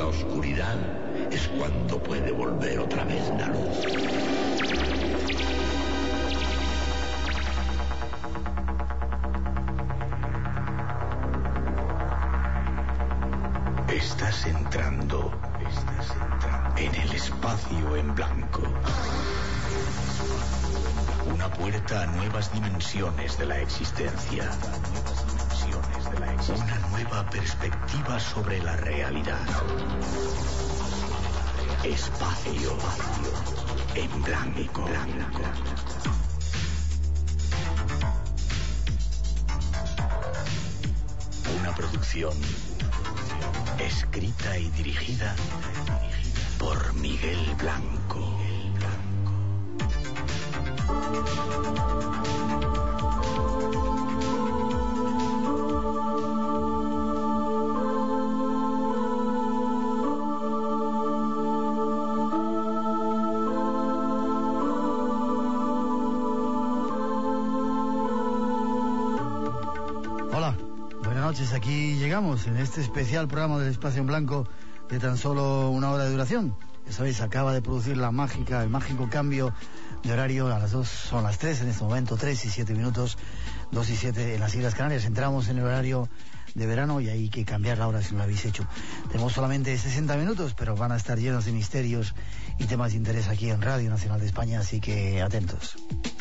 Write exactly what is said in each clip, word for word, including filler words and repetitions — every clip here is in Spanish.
la oscuridad es cuando puede volver otra vez la luz. Estás entrando, estás entrando en el espacio en blanco. Una puerta a nuevas dimensiones de la existencia. Una nueva perspectiva sobre la realidad. Espacio en blanco. Una producción escrita y dirigida por Miguel Blanco. Aquí llegamos en este especial programa del Espacio en Blanco de tan solo una hora de duración. Ya sabéis, acaba de producir la mágica, el mágico cambio de horario. A las dos son las tres en este momento, tres y siete minutos, dos y siete en las Islas Canarias. Entramos en el horario de verano y hay que cambiar la hora si no lo habéis hecho. Tenemos solamente sesenta minutos, pero van a estar llenos de misterios y temas de interés aquí en Radio Nacional de España, así que atentos.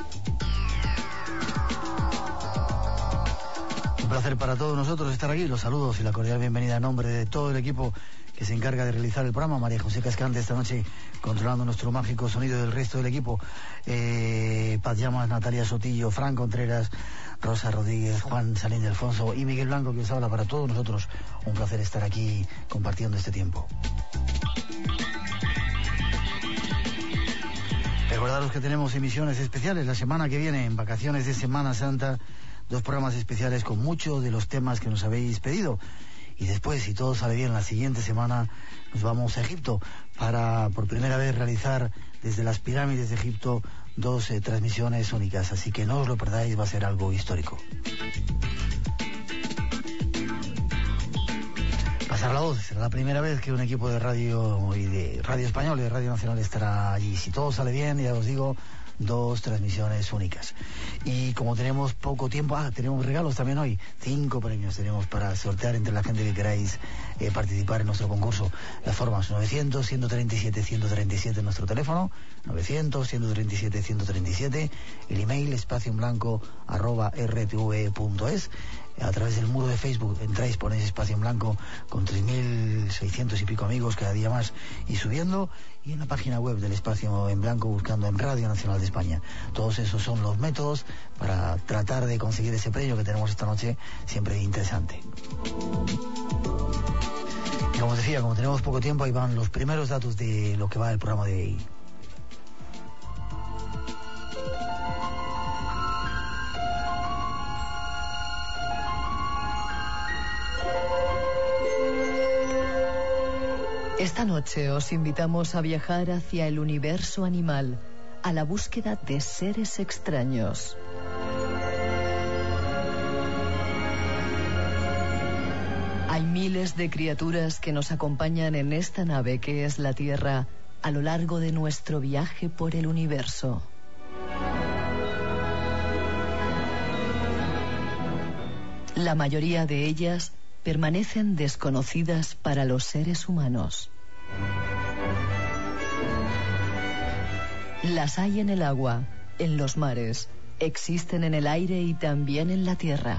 Un placer para todos nosotros estar aquí. Los saludos y la cordial bienvenida en nombre de todo el equipo que se encarga de realizar el programa. María José Cascante esta noche controlando nuestro mágico sonido, del resto del equipo. Eh, Paz Llamas, Natalia Sotillo, Fran Contreras, Rosa Rodríguez, Juan Salín de Alfonso y Miguel Blanco, que os habla. Para todos nosotros un placer estar aquí compartiendo este tiempo. Recordaros que tenemos emisiones especiales la semana que viene, en vacaciones de Semana Santa. Dos programas especiales con muchos de los temas que nos habéis pedido. Y después, si todo sale bien, la siguiente semana nos vamos a Egipto para por primera vez realizar desde las pirámides de Egipto dos eh, transmisiones únicas. Así que no os lo perdáis, va a ser algo histórico. Pasar la voz, será la primera vez que un equipo de radio y de Radio Español y de Radio Nacional estará allí. Si todo sale bien, ya os digo, dos transmisiones únicas. Y como tenemos poco tiempo, ah, tenemos regalos también hoy. Cinco premios tenemos para sortear entre la gente que queráis eh, participar en nuestro concurso. Las formas: novecientos, ciento treinta y siete, ciento treinta y siete en nuestro teléfono, novecientos, ciento treinta y siete, ciento treinta y siete, el email espacio en blanco arroba r t v punto es. A través del muro de Facebook entráis, ponéis Espacio en Blanco con tres mil seiscientos y pico amigos cada día más y subiendo, y en la página web del Espacio en Blanco buscando en Radio Nacional de España. Todos esos son los métodos para tratar de conseguir ese premio que tenemos esta noche, siempre interesante. Y como os decía, como tenemos poco tiempo, ahí van los primeros datos de lo que va el programa de hoy. Esta noche os invitamos a viajar hacia el universo animal, a la búsqueda de seres extraños. Hay miles de criaturas que nos acompañan en esta nave que es la Tierra a lo largo de nuestro viaje por el universo. La mayoría de ellas permanecen desconocidas para los seres humanos. Las hay en el agua, en los mares, existen en el aire y también en la tierra.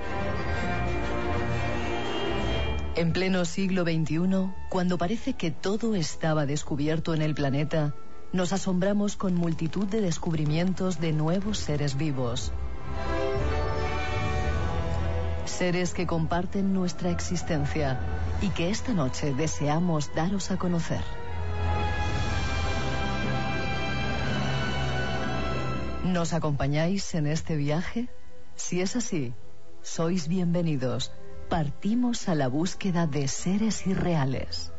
En pleno siglo veintiuno, cuando parece que todo estaba descubierto en el planeta, nos asombramos con multitud de descubrimientos de nuevos seres vivos. Seres que comparten nuestra existencia y que esta noche deseamos daros a conocer. ¿Nos acompañáis en este viaje? Si es así, sois bienvenidos. Partimos a la búsqueda de seres irreales.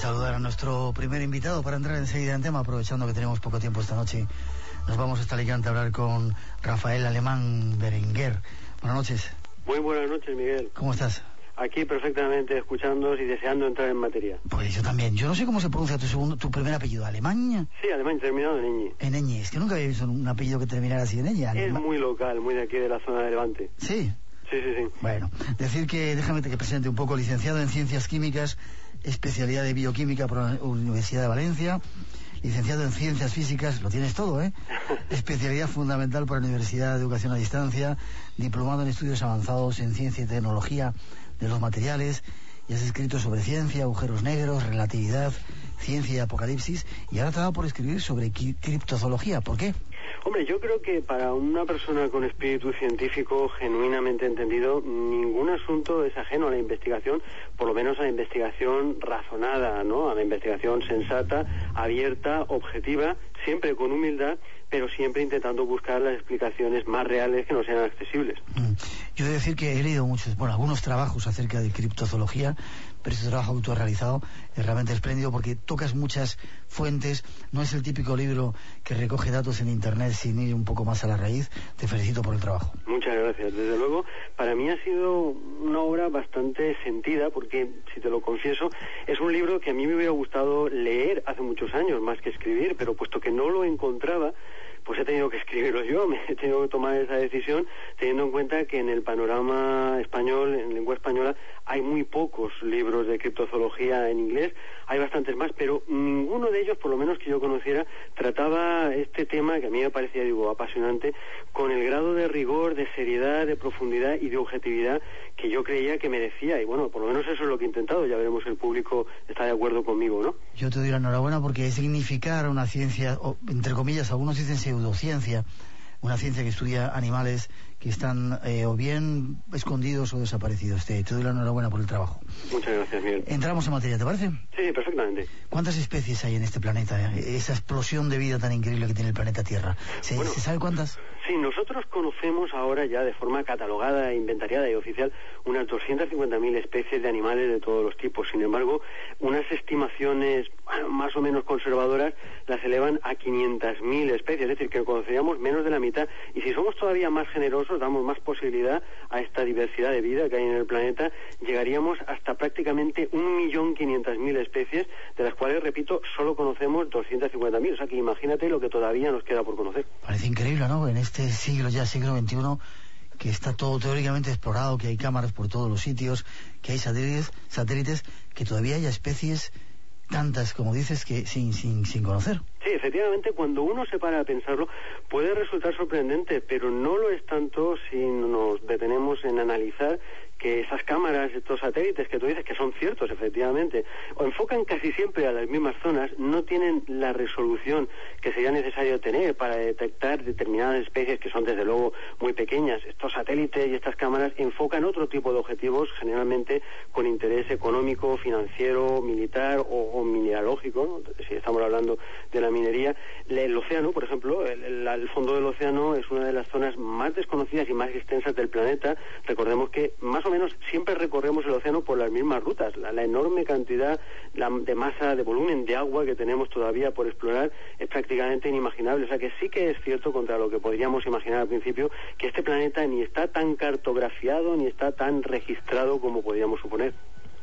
saludar a nuestro primer invitado para entrar enseguida en tema, aprovechando que tenemos poco tiempo esta noche. Nos vamos hasta Alicante a hablar con Rafael Alemán Berenguer. Buenas noches. Muy buenas noches, Miguel. ¿Cómo estás? Aquí perfectamente escuchándonos y deseando entrar en materia. Pues yo también. Yo no sé cómo se pronuncia tu segundo, tu primer apellido. ¿Alemán? Sí, Alemán, terminado en ñ. En ñ. Es que nunca había visto un apellido que terminara así en ñ. Es muy local, muy de aquí de la zona de Levante. Sí. Sí, sí, sí. Bueno, decir que, déjame que presente un poco, licenciado en Ciencias Químicas, especialidad de Bioquímica por la Universidad de Valencia, licenciado en Ciencias Físicas, lo tienes todo, ¿eh? Especialidad fundamental por la Universidad de Educación a Distancia, diplomado en Estudios Avanzados en Ciencia y Tecnología de los Materiales, y has escrito sobre ciencia, agujeros negros, relatividad, ciencia y apocalipsis, y ahora te ha dado por escribir sobre criptozoología. ¿Por qué? Hombre, yo creo que para una persona con espíritu científico genuinamente entendido, ningún asunto es ajeno a la investigación, por lo menos a la investigación razonada, ¿no? A la investigación sensata, abierta, objetiva, siempre con humildad, pero siempre intentando buscar las explicaciones más reales que no sean accesibles. Mm. Yo he de decir que he leído muchos, bueno, algunos trabajos acerca de criptozoología, pero este trabajo que tú has realizado es realmente espléndido porque tocas muchas fuentes, no es el típico libro que recoge datos en internet sin ir un poco más a la raíz. Te felicito por el trabajo. Muchas gracias. Desde luego, para mí ha sido una obra bastante sentida porque, si te lo confieso, es un libro que a mí me hubiera gustado leer hace muchos años, más que escribir, pero puesto que no lo encontraba, pues he tenido que escribirlo yo, me he tenido que tomar esa decisión, teniendo en cuenta que en el panorama español, en lengua española, hay muy pocos libros de criptozoología en inglés, hay bastantes más, pero ninguno de ellos, por lo menos que yo conociera, trataba este tema, que a mí me parecía, digo, apasionante, con el grado de rigor, de seriedad, de profundidad y de objetividad que yo creía que merecía, y bueno, por lo menos eso es lo que he intentado, ya veremos si el público está de acuerdo conmigo, ¿no? Yo te doy la enhorabuena porque significar una ciencia, o, entre comillas, algunos dicen pseudociencia, una ciencia que estudia animales que están eh, o bien escondidos o desaparecidos. Te, te doy la enhorabuena por el trabajo. Muchas gracias, Miguel. Entramos en materia, ¿te parece? Sí, perfectamente. ¿Cuántas especies hay en este planeta? Esa explosión de vida tan increíble que tiene el planeta Tierra. ¿Se, bueno, ¿se sabe cuántas? Sí, nosotros conocemos ahora ya de forma catalogada, inventariada y oficial unas doscientas cincuenta mil especies de animales de todos los tipos. Sin embargo, unas estimaciones bueno, más o menos conservadoras las elevan a quinientas mil especies, es decir, que conoceríamos menos de la mitad. Y si somos todavía más generosos, damos más posibilidad a esta diversidad de vida que hay en el planeta, llegaríamos hasta prácticamente un millón quinientas mil especies, de las cuales, repito, solo conocemos doscientas cincuenta mil. O sea que imagínate lo que todavía nos queda por conocer. Parece increíble, ¿no? En este siglo ya, siglo veintiuno, que está todo teóricamente explorado, que hay cámaras por todos los sitios, que hay satélites, satélites que todavía haya especies tantas, como dices, que sin, sin, sin conocer. Sí, efectivamente, cuando uno se para a pensarlo, puede resultar sorprendente, pero no lo es tanto si nos detenemos en analizar que esas cámaras, estos satélites que tú dices, que son ciertos, efectivamente, o enfocan casi siempre a las mismas zonas, no tienen la resolución que sería necesario tener para detectar determinadas especies que son, desde luego, muy pequeñas. Estos satélites y estas cámaras enfocan otro tipo de objetivos, generalmente con interés económico, financiero, militar o, o mineralógico, ¿no? Si estamos hablando de la minería. El océano, por ejemplo, el, el, el fondo del océano es una de las zonas más desconocidas y más extensas del planeta. Recordemos que más o menos siempre recorremos el océano por las mismas rutas. La, la enorme cantidad la, de masa, de volumen de agua que tenemos todavía por explorar es prácticamente inimaginable. O sea que sí que es cierto, contra lo que podríamos imaginar al principio, que este planeta ni está tan cartografiado ni está tan registrado como podríamos suponer.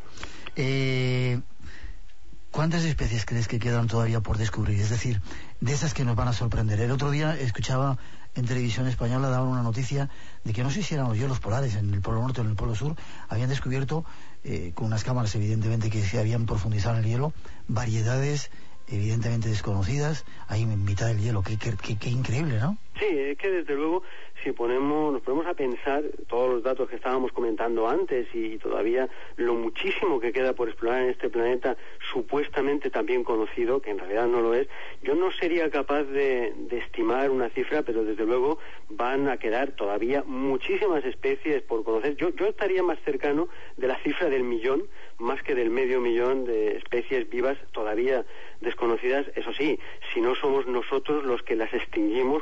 Eh... ¿Cuántas especies crees que quedan todavía por descubrir? Es decir, de esas que nos van a sorprender. El otro día escuchaba en televisión española, daban una noticia de que no sé si eran los hielos polares en el Polo Norte o en el Polo Sur, habían descubierto, eh, con unas cámaras evidentemente que se habían profundizado en el hielo, variedades evidentemente desconocidas ahí en mitad del hielo. Qué, qué, qué, qué increíble, ¿no? Sí, es que desde luego, si ponemos, nos ponemos a pensar todos los datos que estábamos comentando antes y todavía lo muchísimo que queda por explorar en este planeta supuestamente también conocido, que en realidad no lo es, yo no sería capaz de, de estimar una cifra, pero desde luego van a quedar todavía muchísimas especies por conocer. Yo, yo estaría más cercano de la cifra del millón, más que del medio millón de especies vivas todavía desconocidas. Eso sí, si no somos nosotros los que las extinguimos con nuestro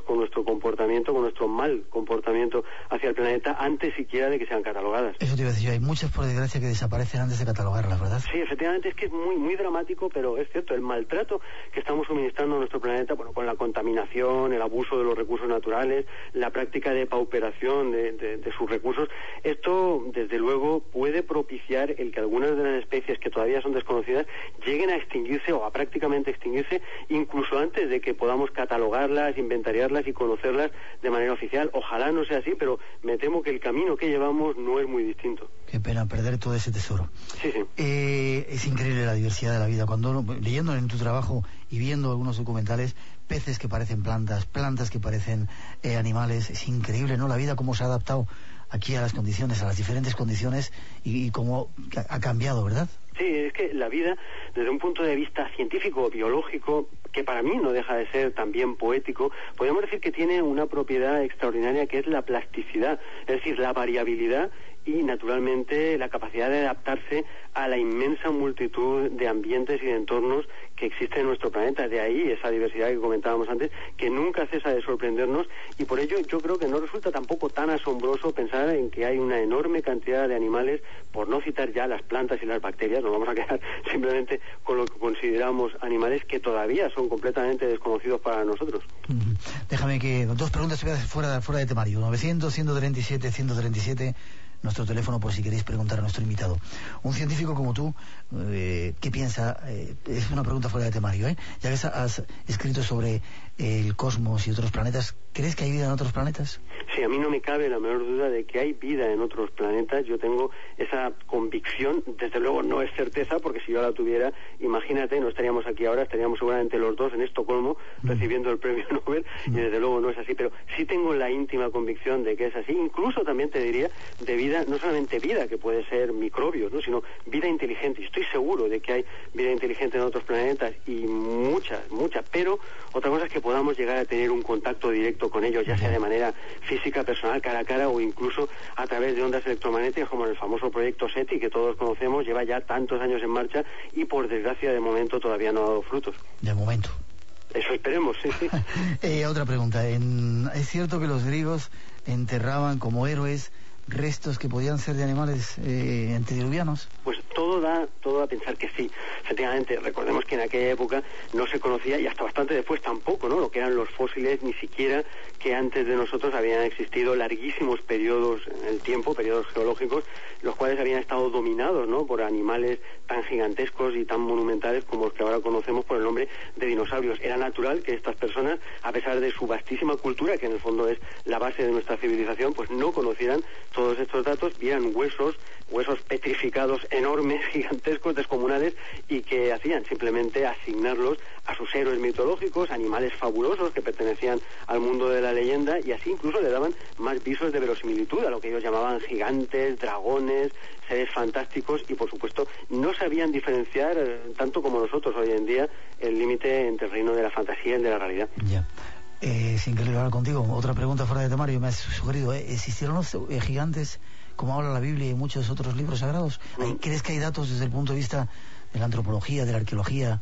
comportamiento, con nuestro mal comportamiento hacia el planeta antes siquiera de que sean catalogadas. Eso te iba a decir yo, hay muchas por desgracia que desaparecen antes de catalogarlas, ¿verdad? Sí, efectivamente, es que es muy muy dramático, pero es cierto, el maltrato que estamos suministrando a nuestro planeta, bueno, con la contaminación, el abuso de los recursos naturales, la práctica de pauperación de, de, de sus recursos, esto desde luego puede propiciar el que algunas de las especies que todavía son desconocidas lleguen a extinguirse o a prácticamente extinguirse incluso antes de que podamos catalogarlas, inventariarlas y conocerlas de manera oficial. Ojalá no sea así, pero me temo que el camino que llevamos no es muy distinto. Qué pena perder todo ese tesoro. Sí, sí. Eh, es increíble la diversidad de la vida. Cuando leyendo en tu trabajo y viendo algunos documentales, peces que parecen plantas, plantas que parecen eh, animales, es increíble, ¿no? La vida cómo se ha adaptado aquí a las condiciones, a las diferentes condiciones y, y cómo ha cambiado, ¿verdad? Sí, es que la vida, desde un punto de vista científico, biológico, que para mí no deja de ser también poético, podemos decir que tiene una propiedad extraordinaria que es la plasticidad, es decir, la variabilidad y, naturalmente, la capacidad de adaptarse a la inmensa multitud de ambientes y de entornos que existen en nuestro planeta. De ahí esa diversidad que comentábamos antes, que nunca cesa de sorprendernos, y por ello yo creo que no resulta tampoco tan asombroso pensar en que hay una enorme cantidad de animales, por no citar ya las plantas y las bacterias, nos vamos a quedar simplemente con lo que consideramos animales, que todavía son completamente desconocidos para nosotros. Uh-huh. Déjame que dos preguntas fuera, fuera de temario. novecientos, ciento treinta y siete, ciento treinta y siete, nuestro teléfono por si queréis preguntar a nuestro invitado. Un científico como tú, eh, ¿qué piensa? Eh, es una pregunta fuera de temario, ¿eh? Ya que has escrito sobre el cosmos y otros planetas, ¿crees que hay vida en otros planetas? Sí, a mí no me cabe la menor duda de que hay vida en otros planetas. Yo tengo esa convicción, desde luego no es certeza, porque si yo la tuviera, imagínate, no estaríamos aquí ahora, estaríamos seguramente los dos en Estocolmo mm. recibiendo el premio Nobel, mm. y desde luego no es así, pero sí tengo la íntima convicción de que es así. Incluso también te diría de vida, no solamente vida, que puede ser microbios, ¿no?, sino vida inteligente. Y estoy seguro de que hay vida inteligente en otros planetas, y muchas, muchas, pero otra cosa es que podamos llegar a tener un contacto directo con ellos, ya sea de manera física, personal, cara a cara, o incluso a través de ondas electromagnéticas, como en el famoso proyecto SETI, que todos conocemos, lleva ya tantos años en marcha y por desgracia de momento todavía no ha dado frutos. De momento. Eso esperemos, sí, sí. eh, otra pregunta. En... ¿Es cierto que los griegos enterraban como héroes restos que podían ser de animales eh, antediluvianos? Pues todo da todo a pensar que sí. Efectivamente, recordemos que en aquella época no se conocía, y hasta bastante después tampoco, ¿no?, lo que eran los fósiles, ni siquiera que antes de nosotros habían existido larguísimos periodos en el tiempo, periodos geológicos, los cuales habían estado dominados, ¿no?, por animales tan gigantescos y tan monumentales como los que ahora conocemos por el nombre de dinosaurios. Era natural que estas personas, a pesar de su vastísima cultura, que en el fondo es la base de nuestra civilización, pues no conocieran todos estos datos, vieran huesos, huesos petrificados enormes, gigantescos, descomunales, y que hacían simplemente asignarlos a sus héroes mitológicos, animales fabulosos que pertenecían al mundo de la leyenda, y así incluso le daban más visos de verosimilitud a lo que ellos llamaban gigantes, dragones, seres fantásticos, y por supuesto no sabían diferenciar, eh, tanto como nosotros hoy en día, el límite entre el reino de la fantasía y el de la realidad. Ya. Eh, sin querer hablar contigo, otra pregunta fuera de temario. Me has sugerido, ¿eh? ¿existieron los eh, gigantes como habla la Biblia y muchos otros libros sagrados? Mm. ¿Crees que hay datos desde el punto de vista de la antropología, de la arqueología?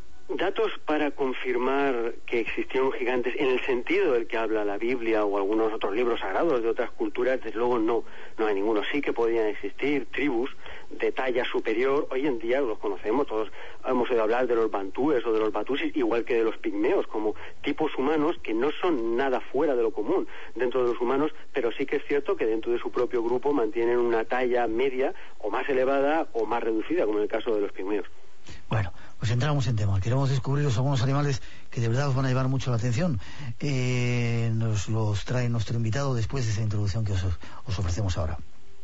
Datos para confirmar que existieron gigantes en el sentido del que habla la Biblia o algunos otros libros sagrados de otras culturas, desde luego no, no hay ninguno. Sí que podían existir tribus de talla superior. Hoy en día los conocemos, todos hemos oído hablar de los bantúes o de los batusis, igual que de los pigmeos, como tipos humanos que no son nada fuera de lo común dentro de los humanos, pero sí que es cierto que dentro de su propio grupo mantienen una talla media o más elevada o más reducida, como en el caso de los pigmeos. Bueno, pues entramos en tema. Queremos descubrir algunos animales que de verdad os van a llevar mucho la atención. Eh, nos los trae nuestro invitado después de esa introducción que os, os ofrecemos ahora.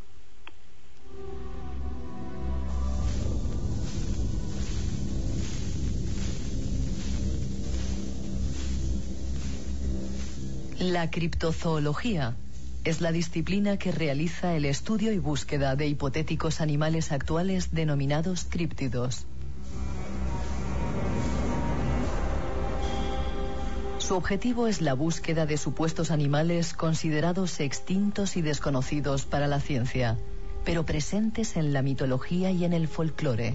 La criptozoología es la disciplina que realiza el estudio y búsqueda de hipotéticos animales actuales denominados críptidos. Su objetivo es la búsqueda de supuestos animales considerados extintos y desconocidos para la ciencia, pero presentes en la mitología y en el folclore.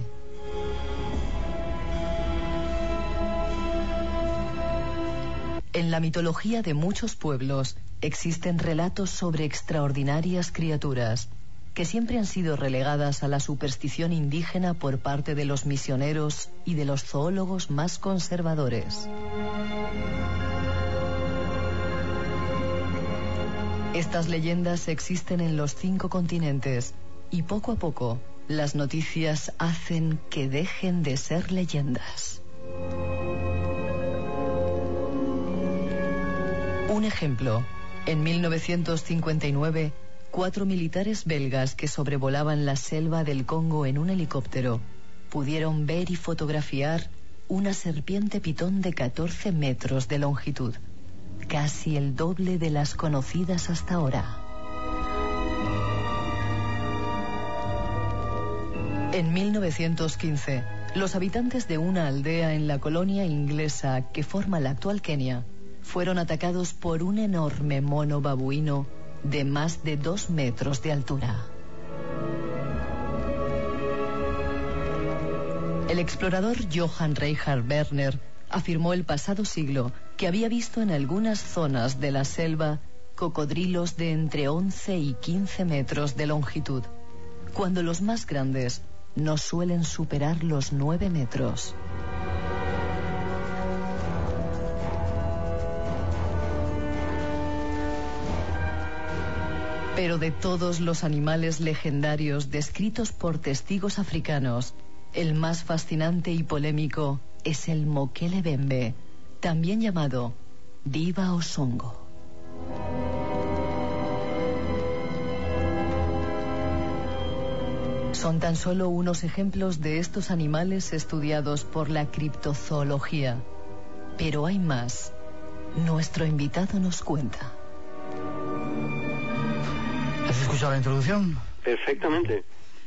En la mitología de muchos pueblos existen relatos sobre extraordinarias criaturas que siempre han sido relegadas a la superstición indígena por parte de los misioneros y de los zoólogos más conservadores. Estas leyendas existen en los cinco continentes y poco a poco las noticias hacen que dejen de ser leyendas. Un ejemplo, en mil novecientos cincuenta y nueve, cuatro militares belgas que sobrevolaban la selva del Congo en un helicóptero pudieron ver y fotografiar una serpiente pitón de catorce metros de longitud, casi el doble de las conocidas hasta ahora. En mil novecientos quince, los habitantes de una aldea en la colonia inglesa que forma la actual Kenia fueron atacados por un enorme mono babuino de más de dos metros de altura. El explorador Johann Reinhard Werner afirmó el pasado siglo que había visto en algunas zonas de la selva cocodrilos de entre once y quince metros de longitud, cuando los más grandes no suelen superar los nueve metros. Pero de todos los animales legendarios descritos por testigos africanos, el más fascinante y polémico es el Mokele-Bembe, también llamado Diva Osongo. Son tan solo unos ejemplos de estos animales estudiados por la criptozoología. Pero hay más. Nuestro invitado nos cuenta. ¿Has escuchado la introducción? Perfectamente.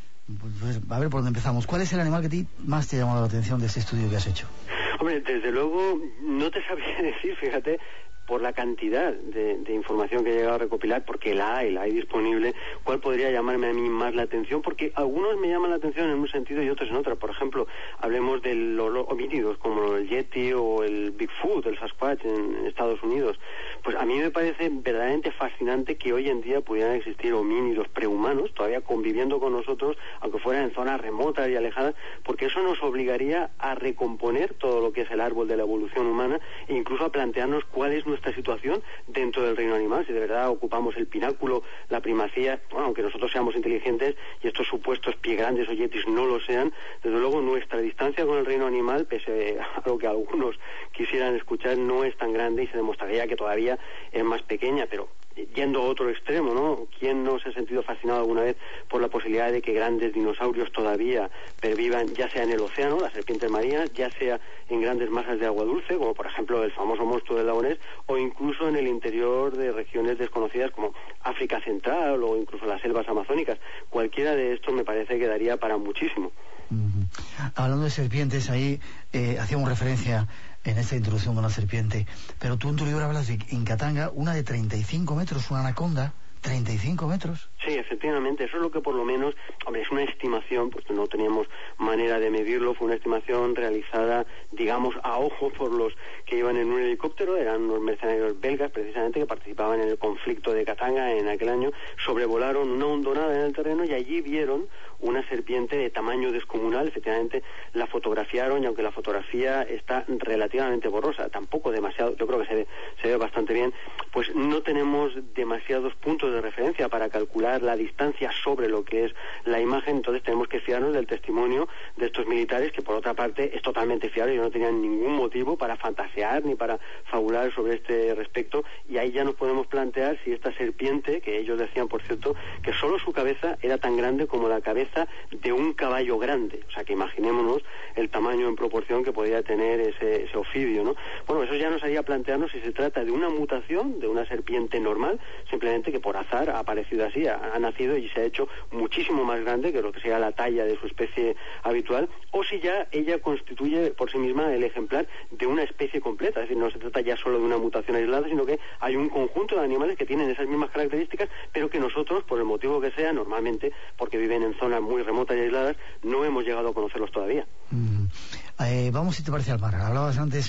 Pues, a ver por dónde empezamos. ¿Cuál es el animal que a ti más te ha llamado la atención de ese estudio que has hecho? Hombre, desde luego no te sabría decir, fíjate, por la cantidad de, de información que he llegado a recopilar, porque la hay, la hay disponible, cuál podría llamarme a mí más la atención, porque algunos me llaman la atención en un sentido y otros en otro. Por ejemplo, hablemos de los homínidos como el Yeti o el Bigfoot, el Sasquatch en Estados Unidos. Pues a mí me parece verdaderamente fascinante que hoy en día pudieran existir homínidos prehumanos todavía conviviendo con nosotros, aunque fueran en zonas remotas y alejadas, porque eso nos obligaría a recomponer todo lo que es el árbol de la evolución humana e incluso a plantearnos cuál es nuestra situación dentro del reino animal, si de verdad ocupamos el pináculo, la primacía. Bueno, aunque nosotros seamos inteligentes y estos supuestos pie grandes o yetis no lo sean, desde luego nuestra distancia con el reino animal, pese a lo que algunos quisieran escuchar, no es tan grande y se demostraría que todavía es más pequeña. Pero yendo a otro extremo, ¿no? ¿Quién no se ha sentido fascinado alguna vez por la posibilidad de que grandes dinosaurios todavía pervivan, ya sea en el océano, las serpientes marinas, ya sea en grandes masas de agua dulce, como por ejemplo el famoso monstruo del lago Ness, o incluso en el interior de regiones desconocidas como África Central o incluso las selvas amazónicas? Cualquiera de estos me parece que daría para muchísimo. Uh-huh. Hablando de serpientes, ahí eh, hacíamos referencia en esta introducción de una serpiente, pero tú en tu libro hablas de en Katanga una de treinta y cinco metros, una anaconda, treinta y cinco metros. Sí, efectivamente, eso es lo que por lo menos, hombre, es una estimación, pues no teníamos manera de medirlo, fue una estimación realizada, digamos, a ojo por los que iban en un helicóptero, eran unos mercenarios belgas precisamente que participaban en el conflicto de Katanga en aquel año, sobrevolaron una hondonada en el terreno y allí vieron una serpiente de tamaño descomunal. Efectivamente la fotografiaron y aunque la fotografía está relativamente borrosa, tampoco demasiado, yo creo que se ve, se ve bastante bien, pues no tenemos demasiados puntos de referencia para calcular la distancia sobre lo que es la imagen. Entonces tenemos que fiarnos del testimonio de estos militares, que por otra parte es totalmente fiable y no tenían ningún motivo para fantasear ni para fabular sobre este respecto, y ahí ya nos podemos plantear si esta serpiente, que ellos decían por cierto que solo su cabeza era tan grande como la cabeza de un caballo grande, o sea que imaginémonos el tamaño en proporción que podía tener ese, ese ofidio, ¿no? Bueno, eso ya nos haría plantearnos si se trata de una mutación de una serpiente normal, simplemente que por azar ha aparecido así, ha, ha nacido y se ha hecho muchísimo más grande que lo que sea la talla de su especie habitual, o si ya ella constituye por sí misma el ejemplar de una especie completa, es decir, no se trata ya solo de una mutación aislada, sino que hay un conjunto de animales que tienen esas mismas características, pero que nosotros, por el motivo que sea, normalmente, porque viven en zonas muy remotas y aisladas, no hemos llegado a conocerlos todavía. Mm. Eh, vamos, si te parece, al mar. Hablabas antes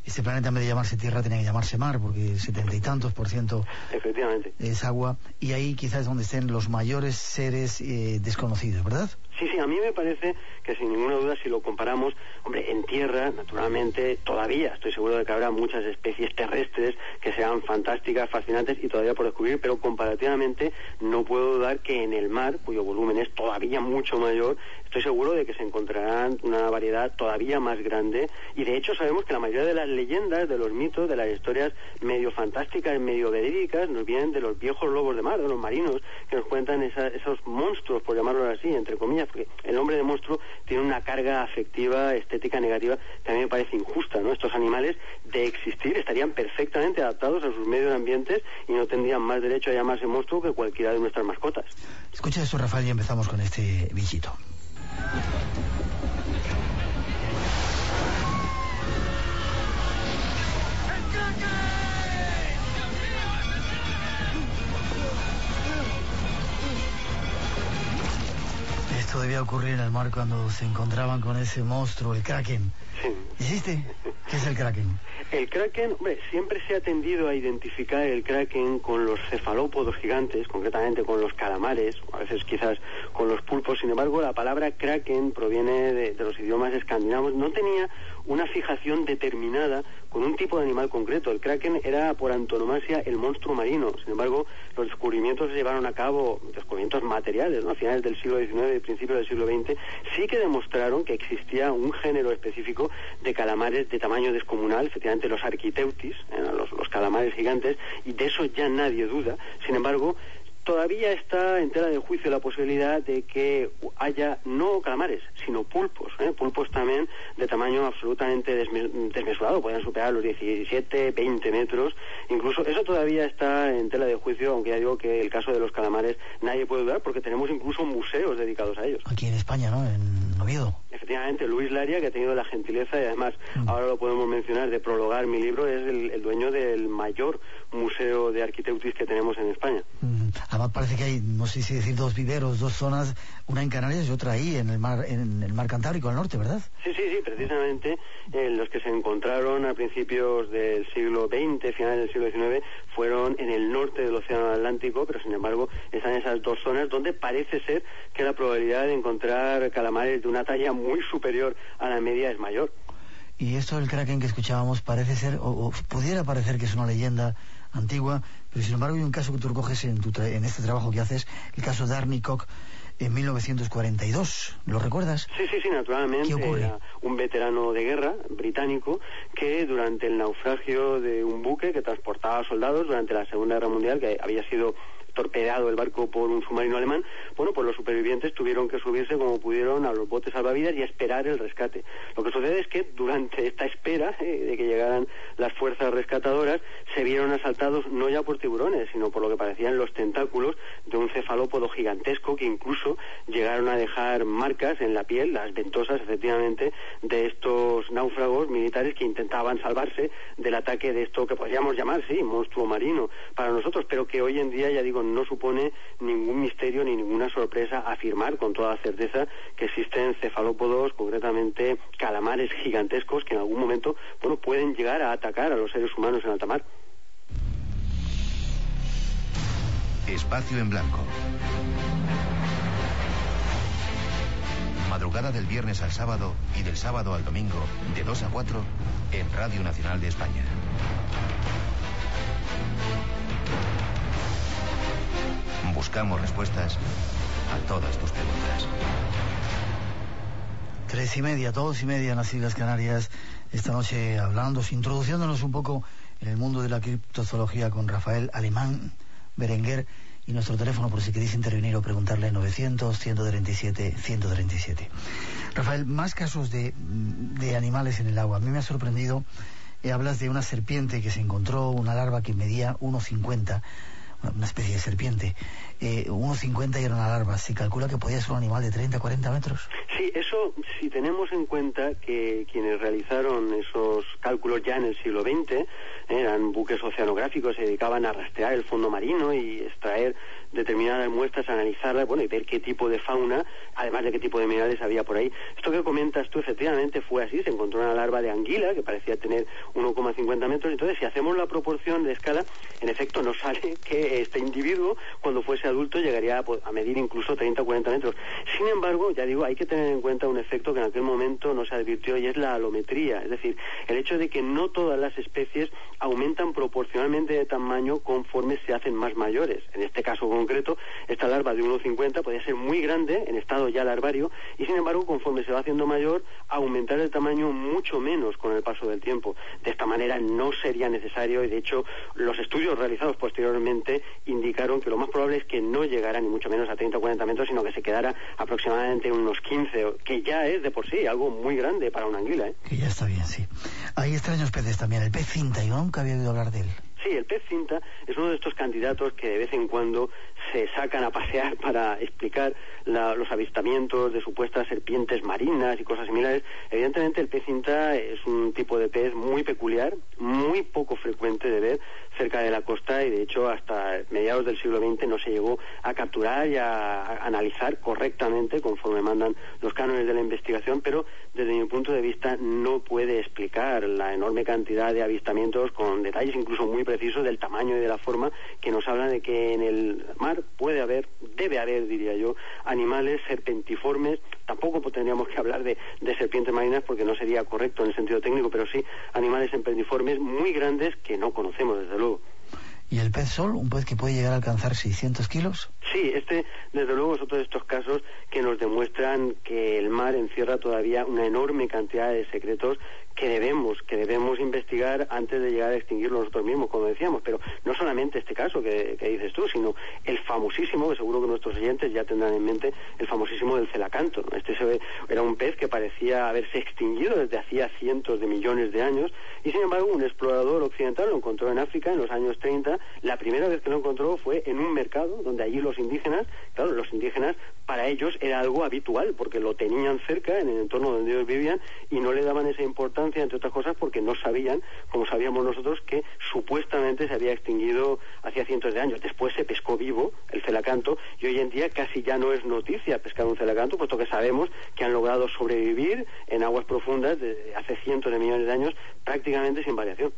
Este planeta, en vez de llamarse Tierra, tenía que llamarse mar, porque el setenta y tantos por ciento Efectivamente. es agua, y ahí quizás es donde estén los mayores seres eh, desconocidos, ¿verdad? Sí, sí, a mí me parece que sin ninguna duda, si lo comparamos, hombre, en tierra, naturalmente, todavía estoy seguro de que habrá muchas especies terrestres que sean fantásticas, fascinantes y todavía por descubrir, pero comparativamente no puedo dudar que en el mar, cuyo volumen es todavía mucho mayor, estoy seguro de que se encontrarán una variedad todavía más grande, y de hecho sabemos que la mayoría de las leyendas, de los mitos, de las historias medio fantásticas, medio verídicas, nos vienen de los viejos lobos de mar, de los marinos, que nos cuentan esa, esos monstruos, por llamarlos así, entre comillas, porque el nombre de monstruo tiene una carga afectiva, estética negativa, que a mí me parece injusta, ¿no? Estos animales, de existir, estarían perfectamente adaptados a sus medios ambientes y no tendrían más derecho a llamarse monstruo que cualquiera de nuestras mascotas. Escucha esto, Rafael, y empezamos con este bichito. Esto debía ocurrir en el mar cuando se encontraban con ese monstruo, el Kraken. Sí. ¿Hiciste? ¿Qué es el Kraken? El Kraken, hombre, siempre se ha tendido a identificar el Kraken con los cefalópodos gigantes, concretamente con los calamares, a veces quizás con los pulpos. Sin embargo, la palabra Kraken proviene de, de los idiomas escandinavos. No tenía una fijación determinada con un tipo de animal concreto. El Kraken era por antonomasia el monstruo marino. Sin embargo, los descubrimientos se llevaron a cabo, descubrimientos materiales, ¿no? A finales del siglo diecinueve y principios del siglo veinte, sí que demostraron que existía un género específico de calamares de tamaño descomunal, efectivamente los arquiteutis, ¿eh? los, los calamares gigantes, y de eso ya nadie duda. Sin embargo, todavía está en tela de juicio la posibilidad de que haya no calamares, sino pulpos, ¿eh? pulpos también de tamaño absolutamente desme- desmesurado, pueden superar los diecisiete, veinte metros, incluso eso todavía está en tela de juicio, aunque ya digo que el caso de los calamares nadie puede dudar, porque tenemos incluso museos dedicados a ellos. Aquí en España, ¿no? En Oviedo. Efectivamente, Luis Laria, que ha tenido la gentileza y además mm. ahora lo podemos mencionar, de prologar mi libro, es el, el dueño del mayor museo de arquiteutis que tenemos en España. Mm. Además parece que hay, no sé si decir, dos viveros, dos zonas, una en Canarias y otra ahí en el mar, en el mar Cantábrico al norte, ¿verdad? Sí, sí, sí, precisamente en los que se encontraron a principios del siglo veinte, finales del siglo diecinueve, fueron en el norte del Océano Atlántico, pero sin embargo están esas dos zonas donde parece ser que la probabilidad de encontrar calamares de una talla muy superior a la media es mayor. Y esto del Kraken que escuchábamos parece ser, o, o pudiera parecer que es una leyenda antigua, pero sin embargo hay un caso que tú recoges en, tu tra- en este trabajo que haces, el caso de Arnie Koch en mil novecientos cuarenta y dos, ¿lo recuerdas? Sí, sí, sí, naturalmente. ¿Qué ocurre? Era un veterano de guerra británico que durante el naufragio de un buque que transportaba soldados durante la Segunda Guerra Mundial, que había sido torpedeado el barco por un submarino alemán, bueno, pues los supervivientes tuvieron que subirse como pudieron a los botes salvavidas y esperar el rescate. Lo que sucede es que durante esta espera eh, de que llegaran las fuerzas rescatadoras, se vieron asaltados no ya por tiburones, sino por lo que parecían los tentáculos de un cefalópodo gigantesco que incluso llegaron a dejar marcas en la piel, las ventosas efectivamente, de estos náufragos militares que intentaban salvarse del ataque de esto que podríamos llamar, sí, monstruo marino para nosotros, pero que hoy en día, ya digo, no supone ningún misterio ni ninguna sorpresa afirmar con toda certeza que existen cefalópodos, concretamente calamares gigantescos que en algún momento, bueno, pueden llegar a atacar a los seres humanos en alta mar. Espacio en blanco. Madrugada del viernes al sábado y del sábado al domingo, de dos a cuatro, en Radio Nacional de España. Buscamos respuestas a todas tus preguntas. Tres y media, dos y media en las Islas Canarias, esta noche hablando, introduciéndonos un poco en el mundo de la criptozoología con Rafael Alemán Berenguer, y nuestro teléfono por si queréis intervenir o preguntarle novecientos, ciento treinta y siete, ciento treinta y siete. Rafael, más casos de, de animales en el agua. A mí me ha sorprendido, eh, hablas de una serpiente que se encontró, una larva que medía uno cincuenta, una especie de serpiente. Eh, uno cincuenta y era una larva. Se calcula que podía ser un animal de treinta a cuarenta metros. Sí, eso si tenemos en cuenta que quienes realizaron esos cálculos ya en el siglo veinte, eh, eran buques oceanográficos, se dedicaban a rastrear el fondo marino y extraer determinadas muestras, analizarlas, bueno, y ver qué tipo de fauna, además de qué tipo de minerales había por ahí. Esto que comentas tú, efectivamente fue así, se encontró una larva de anguila que parecía tener uno coma cincuenta metros, entonces si hacemos la proporción de escala, en efecto nos sale que este individuo, cuando fuese adulto, llegaría a, a medir incluso treinta o cuarenta metros. Sin embargo, ya digo, hay que tener en cuenta un efecto que en aquel momento no se advirtió, y es la alometría, es decir, el hecho de que no todas las especies aumentan proporcionalmente de tamaño conforme se hacen más mayores. En este caso concreto, esta larva de uno cincuenta podía ser muy grande en estado ya larvario, y sin embargo, conforme se va haciendo mayor, aumentar el tamaño mucho menos con el paso del tiempo. De esta manera no sería necesario, y de hecho los estudios realizados posteriormente indicaron que lo más probable es que no llegara ni mucho menos a treinta o cuarenta metros, sino que se quedara aproximadamente en unos quince, que ya es de por sí algo muy grande para una anguila, ¿eh? Que ya está bien, sí. Hay extraños peces también, el pez cinta, yo nunca había oído hablar de él. Sí, el pez cinta es uno de estos candidatos que de vez en cuando se sacan a pasear para explicar la, los avistamientos de supuestas serpientes marinas y cosas similares. Evidentemente el pez cinta es un tipo de pez muy peculiar, muy poco frecuente de ver cerca de la costa, y de hecho hasta mediados del siglo veinte no se llegó a capturar y a, a analizar correctamente conforme mandan los cánones de la investigación, pero desde mi punto de vista no puede explicar la enorme cantidad de avistamientos con detalles incluso muy precisos del tamaño y de la forma, que nos hablan de que en el mar puede haber, debe haber, diría yo, animales serpentiformes. Tampoco tendríamos que hablar de, de serpientes marinas porque no sería correcto en el sentido técnico, pero sí animales serpentiformes muy grandes que no conocemos, desde luego. ¿Y el pez sol, un pez que puede llegar a alcanzar seiscientos kilos? Sí, este desde luego es otro de estos casos que nos demuestran que el mar encierra todavía una enorme cantidad de secretos que debemos, que debemos investigar antes de llegar a extinguirlo nosotros mismos, como decíamos. Pero no solamente este caso que, que dices tú, sino el famosísimo, que seguro que nuestros oyentes ya tendrán en mente, el famosísimo del celacanto, ¿no? Este se, era un pez que parecía haberse extinguido desde hacía cientos de millones de años, y sin embargo un explorador occidental lo encontró en África en los años treinta. La primera vez que lo encontró fue en un mercado donde allí los indígenas, claro, los indígenas para ellos era algo habitual porque lo tenían cerca en el entorno donde ellos vivían y no le daban esa importancia, entre otras cosas porque no sabían, como sabíamos nosotros, que supuestamente se había extinguido hacía cientos de años. Después se pescó vivo el celacanto y hoy en día casi ya no es noticia pescar un celacanto, puesto que sabemos que han logrado sobrevivir en aguas profundas desde hace cientos de millones de años prácticamente sin variación.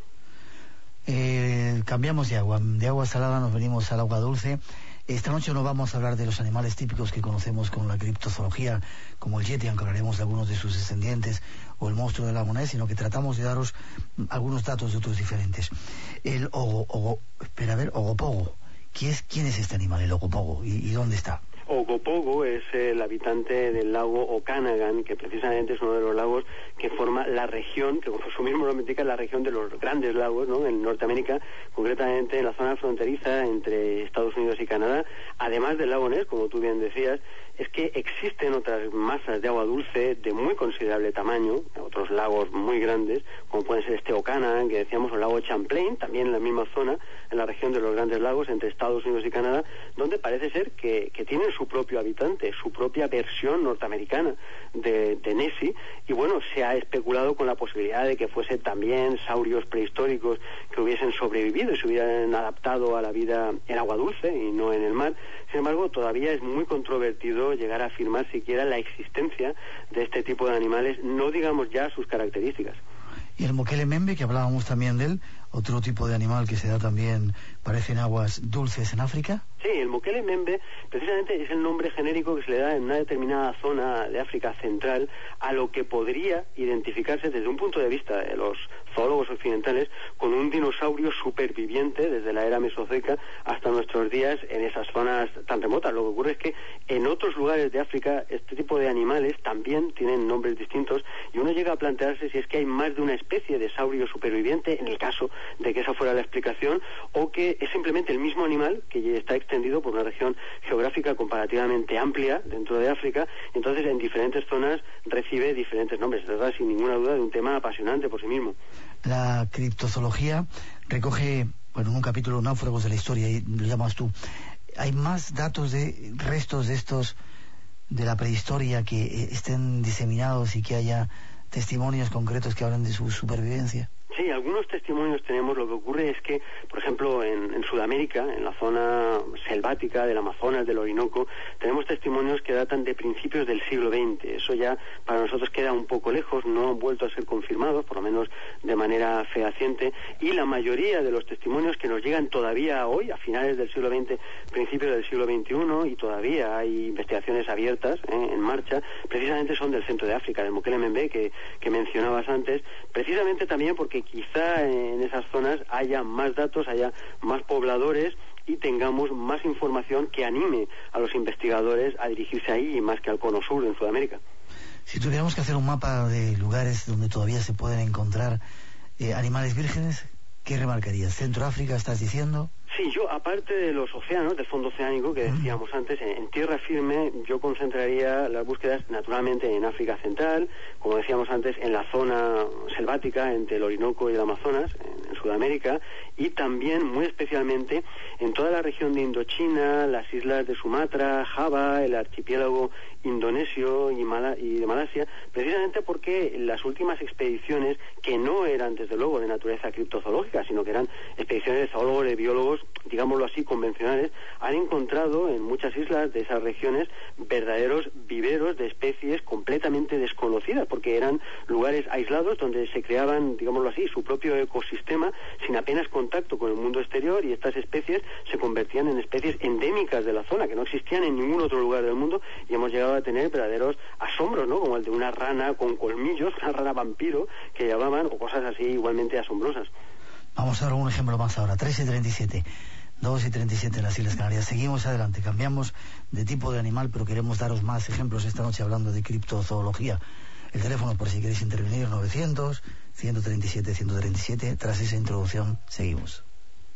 Eh, cambiamos de agua, de agua salada nos venimos al agua dulce. Esta noche no vamos a hablar de los animales típicos que conocemos con la criptozoología, como el yeti, aunque hablaremos de algunos de sus descendientes, o el monstruo del lago Ness, sino que tratamos de daros algunos datos de otros diferentes. El ogo, ogo, espera a ver, ogopogo. ¿Quién es, quién es este animal, el ogopogo, y, y dónde está? Ogopogo es el habitante del lago Okanagan, que precisamente es uno de los lagos que forma la región, que como su mismo nombre indica, la región de los grandes lagos, ¿no?, en Norteamérica, concretamente en la zona fronteriza entre Estados Unidos y Canadá. Además del lago Ness, como tú bien decías, es que existen otras masas de agua dulce de muy considerable tamaño, otros lagos muy grandes, como pueden ser este Okanagan, que decíamos, o el lago Champlain, también en la misma zona, en la región de los grandes lagos entre Estados Unidos y Canadá, donde parece ser que, que tienen su propio habitante, su propia versión norteamericana de, de Nessie, y bueno, se ha especulado con la posibilidad de que fuesen también saurios prehistóricos que hubiesen sobrevivido y se hubieran adaptado a la vida en agua dulce y no en el mar. Sin embargo, todavía es muy controvertido llegar a afirmar siquiera la existencia de este tipo de animales, no digamos ya sus características. Y el moquele membe, que hablábamos también de él, otro tipo de animal que se da también, parece, en aguas dulces en África. Sí, el moquele membe precisamente es el nombre genérico que se le da en una determinada zona de África central a lo que podría identificarse desde un punto de vista de los zoólogos occidentales con un dinosaurio superviviente desde la era mesozoica hasta nuestros días en esas zonas tan remotas. Lo que ocurre es que en otros lugares de África este tipo de animales también tienen nombres distintos y uno llega a plantearse si es que hay más de una especie de saurio superviviente, en el caso de que esa fuera la explicación, o que es simplemente el mismo animal que está extendido por una región geográfica comparativamente amplia dentro de África, entonces en diferentes zonas recibe diferentes nombres. Se trata sin ninguna duda de un tema apasionante por sí mismo. La criptozoología recoge bueno, en un capítulo Náufragos de la Historia, y lo llamas tú, ¿hay más datos de restos de estos de la prehistoria que eh, estén diseminados y que haya testimonios concretos que hablan de su supervivencia? Sí, algunos testimonios tenemos. Lo que ocurre es que, por ejemplo, en, en Sudamérica, en la zona selvática del Amazonas, del Orinoco, tenemos testimonios que datan de principios del siglo veinte. Eso ya para nosotros queda un poco lejos, no han vuelto a ser confirmados, por lo menos de manera fehaciente, y la mayoría de los testimonios que nos llegan todavía hoy, a finales del siglo veinte, principios del siglo veintiuno, y todavía hay investigaciones abiertas ¿eh? en marcha, precisamente son del centro de África, del Mokele-Mbembe, que, que mencionabas antes, precisamente también porque quizá en esas zonas haya más datos, haya más pobladores y tengamos más información que anime a los investigadores a dirigirse ahí más que al Cono Sur en Sudamérica. Si tuviéramos que hacer un mapa de lugares donde todavía se pueden encontrar eh, animales vírgenes, ¿qué remarcarías? ¿Centro África estás diciendo? Sí, yo aparte de los océanos, del fondo oceánico que decíamos antes, en, en tierra firme yo concentraría las búsquedas naturalmente en África Central, como decíamos antes, en la zona selvática entre el Orinoco y el Amazonas, en, en Sudamérica, y también muy especialmente en toda la región de Indochina, las islas de Sumatra, Java, el archipiélago indonesio y, Mala, y de Malasia, precisamente porque las últimas expediciones, que no eran desde luego de naturaleza criptozoológica, sino que eran expediciones de zoólogos, de biólogos, digámoslo así, convencionales, han encontrado en muchas islas de esas regiones verdaderos viveros de especies completamente desconocidas, porque eran lugares aislados donde se creaban, digámoslo así, su propio ecosistema sin apenas contacto con el mundo exterior, y estas especies se convertían en especies endémicas de la zona, que no existían en ningún otro lugar del mundo, y hemos llegado a tener verdaderos asombros, ¿no? Como el de una rana con colmillos, una rana vampiro que llamaban, o cosas así igualmente asombrosas. Vamos a dar un ejemplo más ahora. tres y treinta y siete, dos y treinta y siete en las Islas Canarias. Seguimos adelante, cambiamos de tipo de animal, pero queremos daros más ejemplos esta noche hablando de criptozoología. El teléfono, por si queréis intervenir, novecientos, ciento treinta y siete, ciento treinta y siete. Tras esa introducción, seguimos.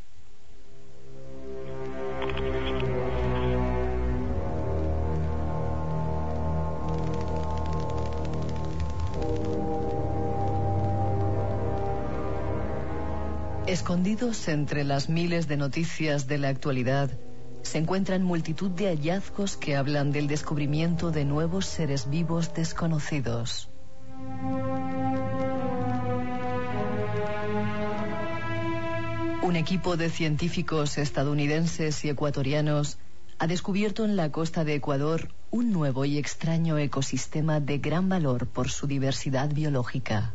Escondidos entre las miles de noticias de la actualidad, se encuentran multitud de hallazgos que hablan del descubrimiento de nuevos seres vivos desconocidos. Un equipo de científicos estadounidenses y ecuatorianos ha descubierto en la costa de Ecuador un nuevo y extraño ecosistema de gran valor por su diversidad biológica.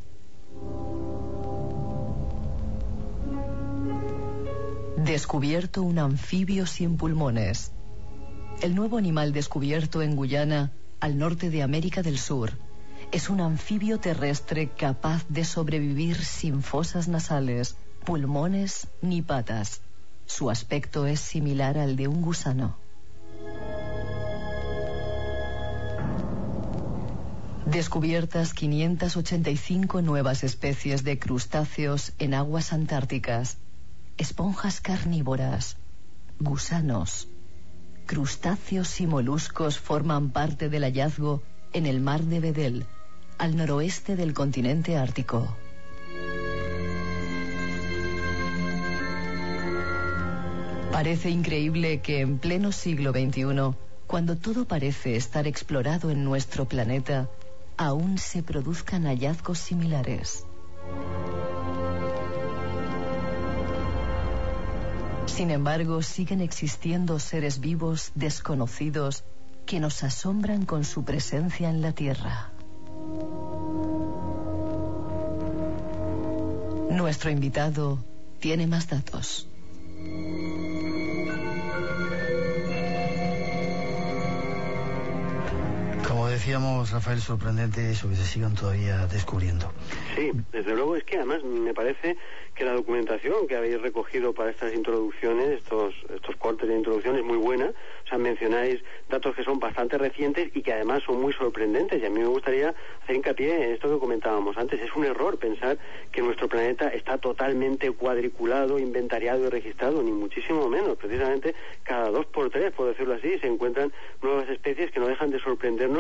Descubierto un anfibio sin pulmones. El nuevo animal descubierto en Guyana, al norte de América del Sur, es un anfibio terrestre capaz de sobrevivir sin fosas nasales, pulmones ni patas. Su aspecto es similar al de un gusano. Descubiertas quinientas ochenta y cinco nuevas especies de crustáceos en aguas antárticas. Esponjas carnívoras, gusanos, crustáceos y moluscos forman parte del hallazgo en el mar de Bedel, al noroeste del continente ártico. Parece increíble que en pleno siglo veintiuno, cuando todo parece estar explorado en nuestro planeta, aún se produzcan hallazgos similares. Sin embargo, siguen existiendo seres vivos desconocidos que nos asombran con su presencia en la Tierra. Nuestro invitado tiene más datos. Como decíamos, Rafael, sorprendente eso, que se sigan todavía descubriendo. Sí, desde luego. Es que además me parece que la documentación que habéis recogido para estas introducciones, estos estos cortes de introducción, es muy buena. O sea, mencionáis datos que son bastante recientes y que además son muy sorprendentes, y a mí me gustaría hacer hincapié en esto que comentábamos antes. Es un error pensar que nuestro planeta está totalmente cuadriculado, inventariado y registrado, ni muchísimo menos. Precisamente cada dos por tres, por decirlo así, se encuentran nuevas especies que no dejan de sorprendernos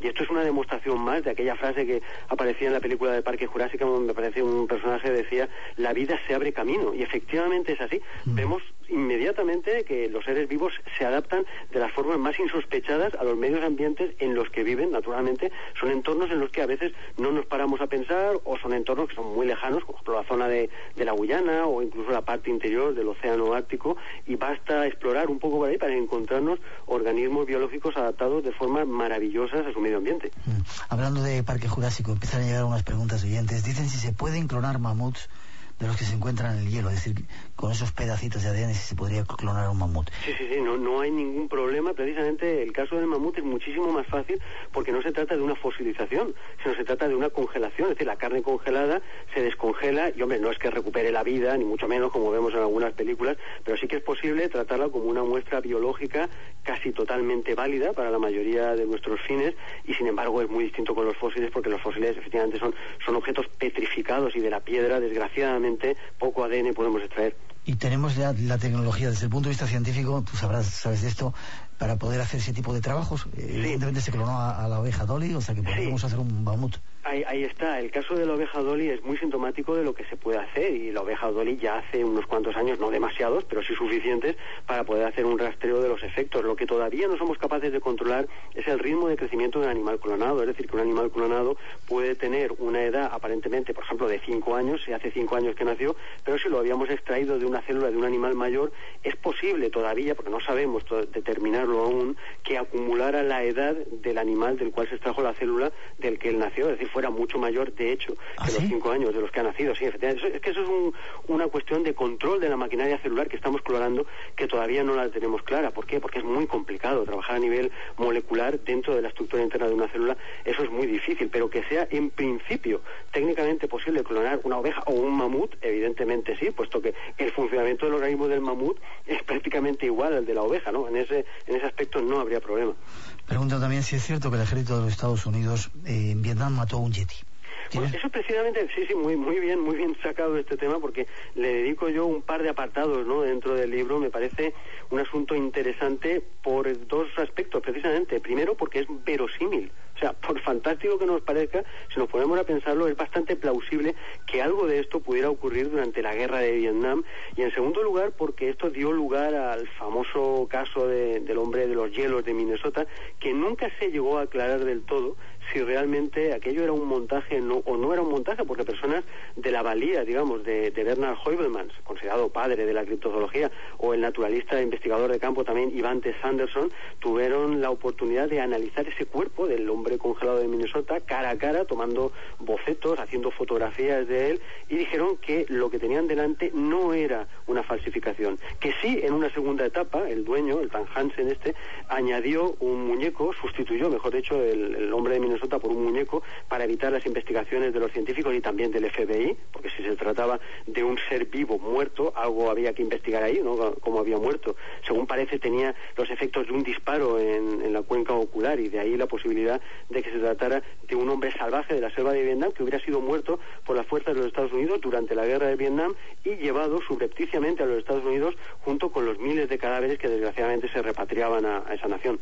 Y esto es una demostración más de aquella frase que aparecía en la película de Parque Jurásico, donde me parece un personaje que decía, la vida se abre camino, y efectivamente es así. Mm. Vemos inmediatamente que los seres vivos se adaptan de las formas más insospechadas a los medios ambientes en los que viven. Naturalmente son entornos en los que a veces no nos paramos a pensar, o son entornos que son muy lejanos, como por ejemplo la zona de, de la Guyana o incluso la parte interior del océano Ártico, y basta explorar un poco por ahí para encontrarnos organismos biológicos adaptados de formas maravillosas a su medio ambiente. Mm. Hablando de Parque Jurásico, empiezan a llegar unas preguntas oyentes. Dicen si se pueden clonar mamuts de los que se encuentran en el hielo, es decir, con esos pedacitos de A D N, si se podría clonar un mamut. Sí, sí, sí, no, no hay ningún problema. Precisamente el caso del mamut es muchísimo más fácil porque no se trata de una fosilización, sino se trata de una congelación, es decir, la carne congelada se descongela y, hombre, no es que recupere la vida, ni mucho menos como vemos en algunas películas, pero sí que es posible tratarla como una muestra biológica casi totalmente válida para la mayoría de nuestros fines, y sin embargo es muy distinto con los fósiles, porque los fósiles efectivamente son, son objetos petrificados, y de la piedra, desgraciadamente, poco A D N podemos extraer. Y tenemos ya la tecnología desde el punto de vista científico, tú sabrás, sabes de esto, para poder hacer ese tipo de trabajos. Sí. Evidentemente se clonó a, a la oveja Dolly, o sea que podemos sí. hacer un mamut. Ahí, ahí está, el caso de la oveja Dolly es muy sintomático de lo que se puede hacer, y la oveja Dolly ya hace unos cuantos años, no demasiados, pero sí suficientes para poder hacer un rastreo de los efectos. Lo que todavía no somos capaces de controlar es el ritmo de crecimiento de un animal clonado, es decir, que un animal clonado puede tener una edad aparentemente, por ejemplo, de cinco años, si hace cinco años que nació, pero si lo habíamos extraído de una célula de un animal mayor, es posible todavía, porque no sabemos determinarlo aún, que acumulara la edad del animal del cual se extrajo la célula del que él nació, es decir, fuera mucho mayor, de hecho, ¿Ah, que sí? los cinco años de los que ha nacido. Sí, efectivamente. Es que eso es un, una cuestión de control de la maquinaria celular que estamos clonando, que todavía no la tenemos clara. ¿Por qué? Porque es muy complicado trabajar a nivel molecular dentro de la estructura interna de una célula. Eso es muy difícil, pero que sea en principio técnicamente posible clonar una oveja o un mamut, evidentemente sí, puesto que el funcionamiento del organismo del mamut es prácticamente igual al de la oveja, ¿no? En ese, en ese aspecto no habría problema. Pregunta también si es cierto que el ejército de los Estados Unidos eh, en Vietnam mató a un yeti. Bueno, eso precisamente, sí, sí, muy muy bien, muy bien sacado este tema, porque le dedico yo un par de apartados, ¿no?, dentro del libro. Me parece un asunto interesante por dos aspectos, precisamente. Primero, porque es verosímil. O sea, por fantástico que nos parezca, si nos ponemos a pensarlo, es bastante plausible que algo de esto pudiera ocurrir durante la guerra de Vietnam. Y en segundo lugar, porque esto dio lugar al famoso caso de, del hombre de los hielos de Minnesota, que nunca se llegó a aclarar del todo si realmente aquello era un montaje no, o no era un montaje, porque personas de la valía, digamos, de, de Bernard Heuvelmans, considerado padre de la criptozoología, o el naturalista e investigador de campo también Ivan T. Sanderson, tuvieron la oportunidad de analizar ese cuerpo del hombre congelado de Minnesota cara a cara, tomando bocetos, haciendo fotografías de él, y dijeron que lo que tenían delante no era una falsificación, que sí, en una segunda etapa, el dueño, el Tan Hansen este, añadió un muñeco, sustituyó, mejor dicho, el, el hombre de Minnesota por un muñeco para evitar las investigaciones de los científicos y también del F B I, porque si se trataba de un ser vivo muerto, algo había que investigar ahí, ¿no?, cómo había muerto. Según parece, tenía los efectos de un disparo en, en la cuenca ocular, y de ahí la posibilidad de que se tratara de un hombre salvaje de la selva de Vietnam que hubiera sido muerto por las fuerzas de los Estados Unidos durante la guerra de Vietnam y llevado subrepticiamente a los Estados Unidos junto con los miles de cadáveres que desgraciadamente se repatriaban a, a esa nación.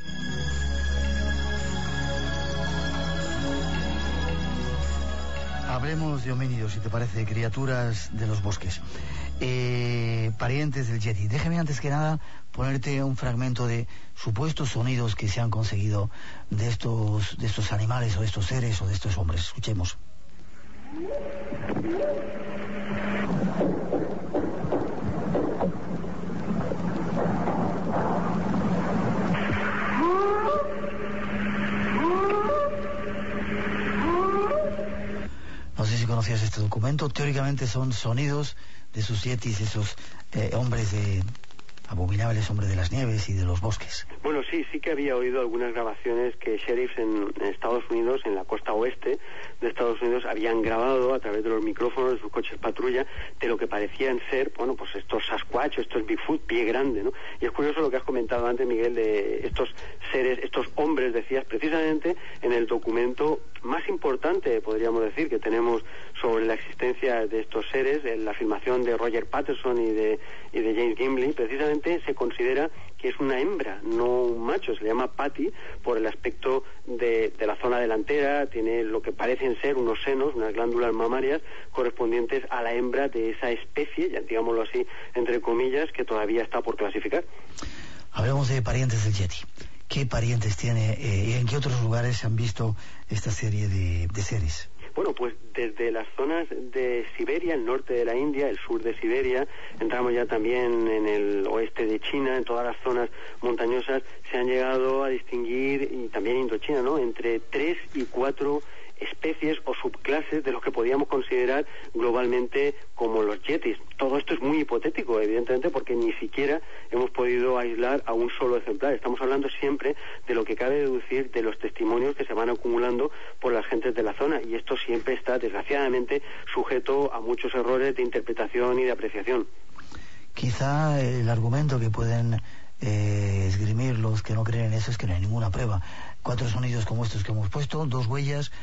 Hablemos de homínidos, si te parece, criaturas de los bosques, eh, parientes del yeti. Déjame antes que nada ponerte un fragmento de supuestos sonidos que se han conseguido de estos, de estos animales o de estos seres o de estos hombres. Escuchemos. No sé si conocías este documento. Teóricamente son sonidos de sus yetis, esos eh, hombres de abominables, hombres de las nieves y de los bosques. Bueno, sí, sí que había oído algunas grabaciones que sheriffs en, en Estados Unidos, en la costa oeste de Estados Unidos, habían grabado a través de los micrófonos de sus coches patrulla de lo que parecían ser, bueno, pues estos Sasquatch, estos Bigfoot, pie grande, ¿no? Y es curioso lo que has comentado antes, Miguel, de estos seres, estos hombres, decías, precisamente en el documento más importante, podríamos decir, que tenemos sobre la existencia de estos seres, en la filmación de Roger Patterson y de, y de James Gimli, precisamente se considera que es una hembra, no un macho. Se le llama Patty por el aspecto de, de la zona delantera, tiene lo que parecen ser unos senos, unas glándulas mamarias correspondientes a la hembra de esa especie, ya digámoslo así, entre comillas, que todavía está por clasificar. Hablemos de parientes del Yeti. ¿Qué parientes tiene eh, y en qué otros lugares se han visto esta serie de, de seres? Bueno, pues desde las zonas de Siberia, el norte de la India, el sur de Siberia, entramos ya también en el oeste de China, en todas las zonas montañosas, se han llegado a distinguir, y también Indochina, ¿no?, entre tres y cuatro especies o subclases de lo que podíamos considerar globalmente como los yetis. Todo esto es muy hipotético, evidentemente, porque ni siquiera hemos podido aislar a un solo ejemplar. Estamos hablando siempre de lo que cabe deducir de los testimonios que se van acumulando por las gentes de la zona, y esto siempre está, desgraciadamente, sujeto a muchos errores de interpretación y de apreciación. Quizá el argumento que pueden eh, esgrimir los que no creen en eso es que no hay ninguna prueba. Cuatro sonidos como estos que hemos puesto, dos huellas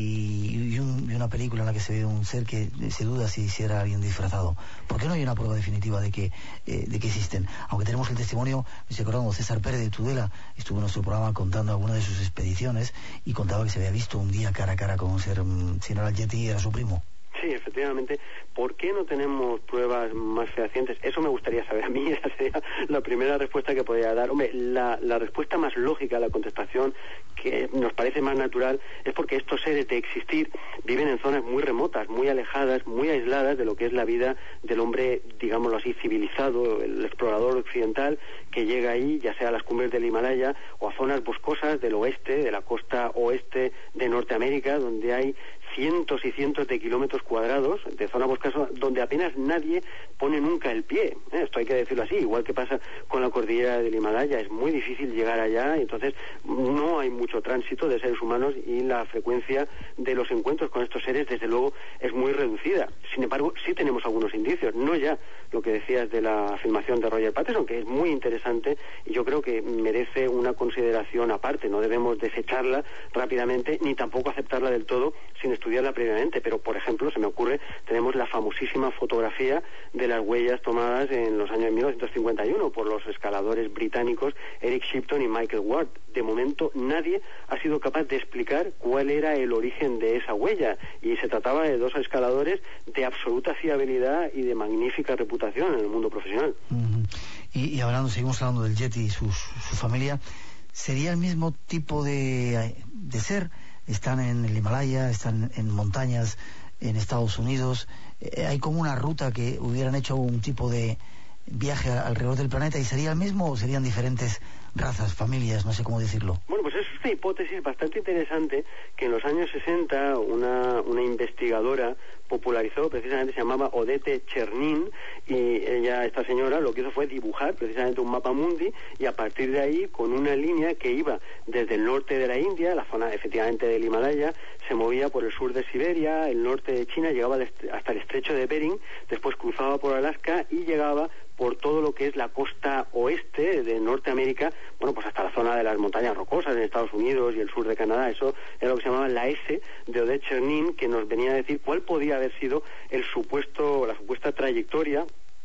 y, y, un, y una película en la que se ve un ser que se duda si, si era alguien disfrazado. ¿Por qué no hay una prueba definitiva de que, eh, de que existen? Aunque tenemos el testimonio, si recordamos, César Pérez de Tudela estuvo en nuestro programa contando alguna de sus expediciones y contaba que se había visto un día cara a cara con un ser, si no era el Yeti, era su primo. Sí, efectivamente. ¿Por qué no tenemos pruebas más fehacientes? Eso me gustaría saber a mí. Esa sería la primera respuesta que podría dar. Hombre, la, la respuesta más lógica, la contestación que nos parece más natural, es porque estos seres de existir viven en zonas muy remotas, muy alejadas, muy aisladas de lo que es la vida del hombre, digámoslo así, civilizado, el explorador occidental, que llega ahí, ya sea a las cumbres del Himalaya o a zonas boscosas del oeste, de la costa oeste de Norteamérica, donde hay cientos y cientos de kilómetros cuadrados de zona boscosa donde apenas nadie pone nunca el pie. ¿eh? Esto hay que decirlo así, igual que pasa con la cordillera del Himalaya. Es muy difícil llegar allá, y entonces no hay mucho tránsito de seres humanos y la frecuencia de los encuentros con estos seres, desde luego, es muy reducida. Sin embargo, sí tenemos algunos indicios, no ya lo que decías de la afirmación de Roger Patterson, que es muy interesante y yo creo que merece una consideración aparte. No debemos desecharla rápidamente ni tampoco aceptarla del todo sin estudiarla previamente, pero por ejemplo, se me ocurre, tenemos la famosísima fotografía de las huellas tomadas en los años mil novecientos cincuenta y uno por los escaladores británicos Eric Shipton y Michael Ward. De momento nadie ha sido capaz de explicar cuál era el origen de esa huella, y se trataba de dos escaladores de absoluta fiabilidad y de magnífica reputación en el mundo profesional. Uh-huh. y, y hablando, seguimos hablando del Yeti y su, su familia. ¿Sería el mismo tipo de, de ser? Están en el Himalaya, están en montañas en Estados Unidos. Eh, hay como una ruta que hubieran hecho un tipo de viaje alrededor del planeta, ¿y sería el mismo o serían diferentes razas, familias, no sé cómo decirlo? Bueno, pues es una hipótesis bastante interesante que en los años sesenta una, una investigadora popularizó, precisamente se llamaba Odette Chernin, y ella, esta señora, lo que hizo fue dibujar precisamente un mapa mundi, y a partir de ahí, con una línea que iba desde el norte de la India, la zona efectivamente del Himalaya, se movía por el sur de Siberia, el norte de China, llegaba hasta el estrecho de Bering, después cruzaba por Alaska y llegaba por todo lo que es la costa oeste de Norteamérica, bueno, pues hasta la zona de las montañas rocosas en Estados Unidos y el sur de Canadá. Eso era lo que se llamaba la S de Odette Chernin, que nos venía a decir cuál podía haber sido el supuesto, la supuesta trayectoria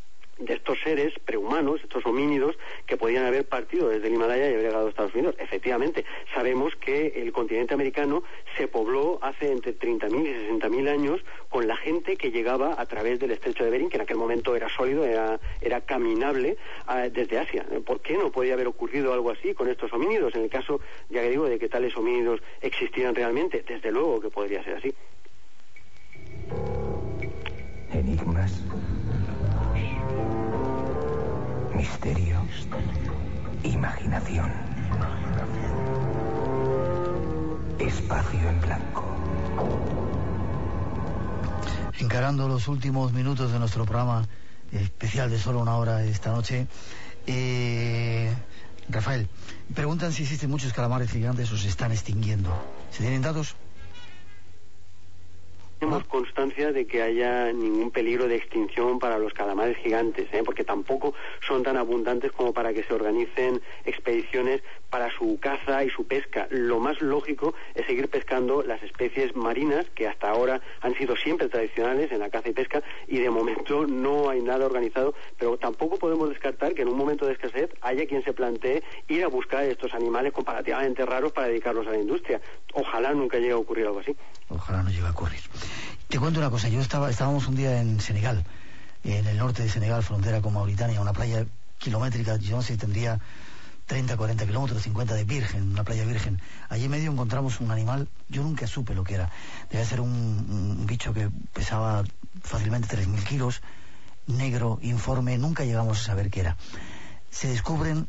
de estos seres prehumanos, estos homínidos, que podían haber partido desde el Himalaya y haber llegado a Estados Unidos. Efectivamente, sabemos que el continente americano se pobló hace entre treinta mil y sesenta mil años con la gente que llegaba a través del estrecho de Bering, que en aquel momento era sólido, era, era caminable uh, desde Asia. ¿Por qué no podía haber ocurrido algo así con estos homínidos? En el caso, ya que digo, de que tales homínidos existieran realmente, desde luego que podría ser así. Enigmas, misterio, imaginación, espacio en blanco. Encarando los últimos minutos de nuestro programa especial de solo una hora esta noche, eh, Rafael, preguntan si existen muchos calamares gigantes o se están extinguiendo. ¿Se tienen datos? tenemos constancia de que haya ningún peligro de extinción para los calamares gigantes, ¿eh? porque tampoco son tan abundantes como para que se organicen expediciones para su caza y su pesca. Lo más lógico es seguir pescando las especies marinas que hasta ahora han sido siempre tradicionales en la caza y pesca, y de momento no hay nada organizado, pero tampoco podemos descartar que en un momento de escasez haya quien se plantee ir a buscar estos animales comparativamente raros para dedicarlos a la industria. Ojalá nunca llegue a ocurrir algo así. Ojalá no llegue a ocurrir. Te cuento una cosa, yo estaba estábamos un día en Senegal, en el norte de Senegal, frontera con Mauritania, una playa kilométrica, yo no sé, tendría treinta, cuarenta kilómetros, cincuenta de virgen, una playa virgen. Allí en medio encontramos un animal, yo nunca supe lo que era. Debe ser un, un bicho que pesaba fácilmente tres mil kilos, negro, informe, nunca llegamos a saber qué era. Se descubren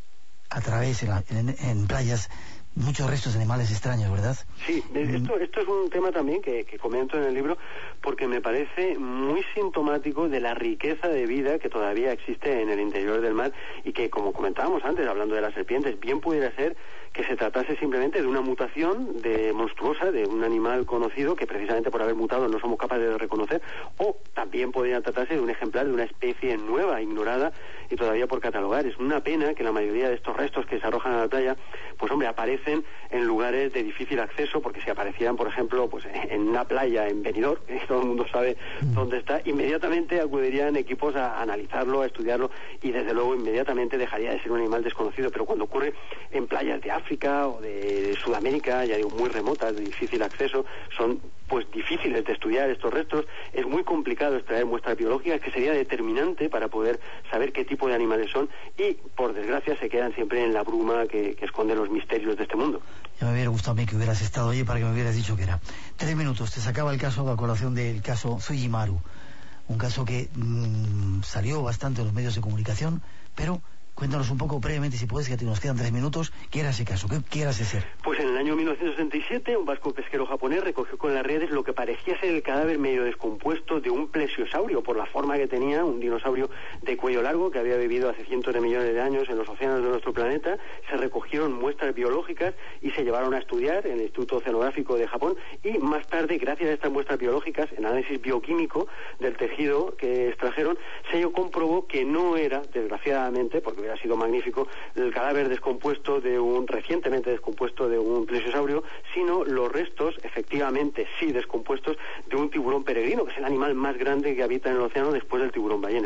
a través, en, la, en, en playas, muchos restos de animales extraños, ¿verdad? Sí, esto, esto es un tema también que, que comento en el libro, porque me parece muy sintomático de la riqueza de vida que todavía existe en el interior del mar, y que, como comentábamos antes, hablando de las serpientes, bien pudiera ser que se tratase simplemente de una mutación de monstruosa de un animal conocido que precisamente por haber mutado no somos capaces de reconocer, o también podría tratarse de un ejemplar de una especie nueva, ignorada y todavía por catalogar. Es una pena que la mayoría de estos restos que se arrojan a la playa, pues hombre, aparecen en lugares de difícil acceso, porque si aparecieran, por ejemplo, pues en una playa en Benidorm, todo el mundo sabe dónde está, inmediatamente acudirían equipos a analizarlo, a estudiarlo, y desde luego inmediatamente dejaría de ser un animal desconocido. Pero cuando ocurre en playas de África o de Sudamérica, ya digo, muy remotas, de difícil acceso, son pues difíciles de estudiar estos restos, es muy complicado extraer muestras biológicas, que sería determinante para poder saber qué tipo de animales son, y por desgracia se quedan siempre en la bruma que, que esconde los misterios de este mundo. Ya me hubiera gustado a mí que hubieras estado allí para que me hubieras dicho que era. Tres minutos, te sacaba el caso a colación del caso Tsujimaru, un caso que mmm, salió bastante en los medios de comunicación, pero cuéntanos un poco brevemente, si puedes, que nos quedan tres minutos. ¿Qué era ese caso? ¿Qué, qué era ese ser? Pues en el año mil novecientos sesenta y siete, un barco pesquero japonés recogió con las redes lo que parecía ser el cadáver medio descompuesto de un plesiosaurio, por la forma que tenía, un dinosaurio de cuello largo que había vivido hace cientos de millones de años en los océanos de nuestro planeta. Se recogieron muestras biológicas y se llevaron a estudiar en el Instituto Oceanográfico de Japón, y más tarde, gracias a estas muestras biológicas, en análisis bioquímico del tejido que extrajeron, se comprobó que no era, desgraciadamente, porque hubiera sido magnífico, el cadáver descompuesto de un, recientemente descompuesto de un plesiosaurio, sino los restos, efectivamente sí descompuestos, de un tiburón peregrino, que es el animal más grande que habita en el océano después del tiburón ballena.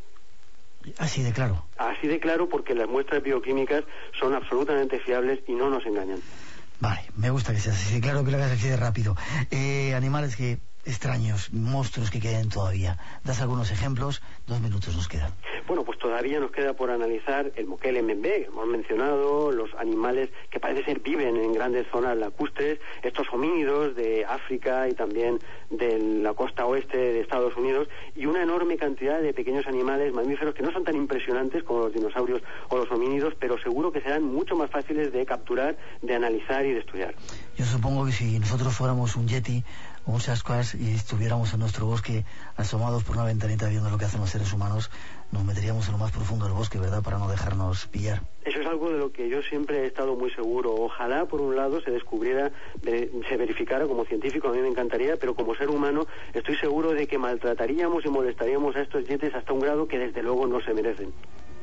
Así de claro. Así de claro, porque las muestras bioquímicas son absolutamente fiables y no nos engañan. Vale, me gusta que sea así de claro, que lo hagas así de rápido. Eh, animales que extraños, monstruos que queden todavía. Das algunos ejemplos, dos minutos nos quedan. Bueno, pues todavía nos queda por analizar el moquel mbembe, que hemos mencionado, los animales que parece ser viven en grandes zonas lacustres, estos homínidos de África y también de la costa oeste de Estados Unidos, y una enorme cantidad de pequeños animales mamíferos que no son tan impresionantes como los dinosaurios o los homínidos, pero seguro que serán mucho más fáciles de capturar, de analizar y de estudiar. Yo supongo que si nosotros fuéramos un yeti o un Sasquatch y estuviéramos en nuestro bosque asomados por una ventanita viendo lo que hacen los seres humanos, nos meteríamos en lo más profundo del bosque, ¿verdad?, para no dejarnos pillar. Eso es algo de lo que yo siempre he estado muy seguro. Ojalá, por un lado, se descubriera, se verificara como científico, a mí me encantaría, pero como ser humano estoy seguro de que maltrataríamos y molestaríamos a estos yetis hasta un grado que desde luego no se merecen.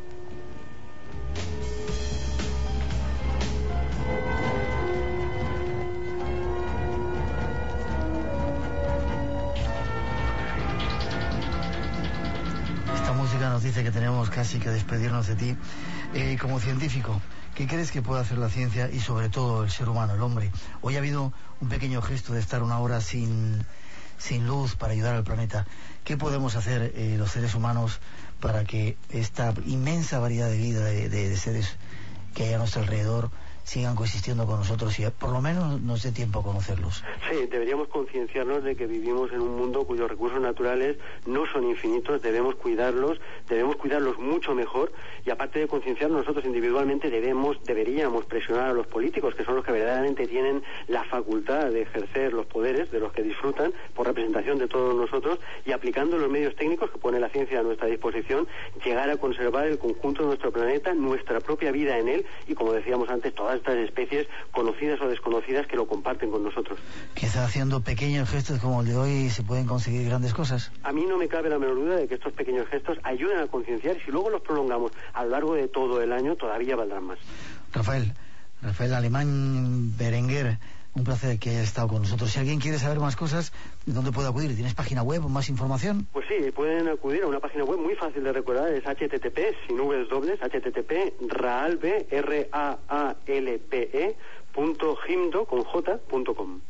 Música nos dice que tenemos casi que despedirnos de ti. Eh, como científico, ¿qué crees que puede hacer la ciencia y sobre todo el ser humano, el hombre? Hoy ha habido un pequeño gesto de estar una hora sin, sin luz para ayudar al planeta. ¿Qué podemos hacer eh, los seres humanos para que esta inmensa variedad de vida de, de, de seres que hay a nuestro alrededor sigan coexistiendo con nosotros y por lo menos nos dé tiempo a conocerlos? Sí, deberíamos concienciarnos de que vivimos en un mundo cuyos recursos naturales no son infinitos, debemos cuidarlos, debemos cuidarlos mucho mejor, y aparte de concienciarnos nosotros individualmente, debemos, deberíamos presionar a los políticos, que son los que verdaderamente tienen la facultad de ejercer los poderes de los que disfrutan por representación de todos nosotros, y aplicando los medios técnicos que pone la ciencia a nuestra disposición, llegar a conservar el conjunto de nuestro planeta, nuestra propia vida en él, y como decíamos antes, todas tantas especies conocidas o desconocidas que lo comparten con nosotros. Quizá haciendo pequeños gestos como el de hoy se pueden conseguir grandes cosas. A mí no me cabe la menor duda de que estos pequeños gestos ayudan a concienciar y si luego los prolongamos a lo largo de todo el año todavía valdrán más. Rafael, Rafael Alemán Berenguer, un placer que hayas estado con nosotros. Si alguien quiere saber más cosas, ¿dónde puede acudir? ¿Tienes página web o más información? Pues sí, pueden acudir a una página web muy fácil de recordar, es http, sin vs dobles, http, raalpe, r a a l p e, punto gimdo, con j, punto com.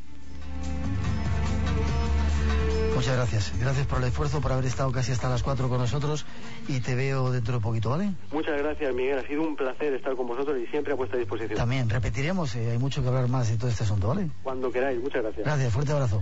Muchas gracias. Gracias por el esfuerzo, por haber estado casi hasta las cuatro con nosotros y te veo dentro de poquito, ¿vale? Muchas gracias, Miguel. Ha sido un placer estar con vosotros y siempre a vuestra disposición. También, repetiremos, eh, hay mucho que hablar más de todo este asunto, ¿vale? Cuando queráis. Muchas gracias. Gracias, fuerte abrazo.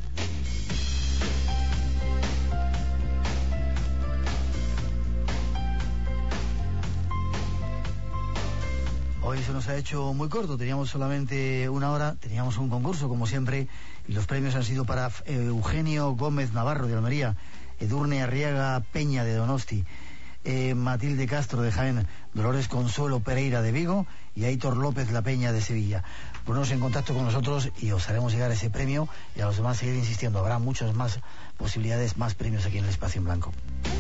Hoy se nos ha hecho muy corto, teníamos solamente una hora, teníamos un concurso como siempre y los premios han sido para Eugenio Gómez Navarro de Almería, Edurne Arriaga Peña de Donosti, eh, Matilde Castro de Jaén, Dolores Consuelo Pereira de Vigo y Aitor López La Peña de Sevilla. Poneros en contacto con nosotros y os haremos llegar ese premio y a los demás seguir insistiendo, habrá muchas más posibilidades, más premios aquí en el Espacio en Blanco.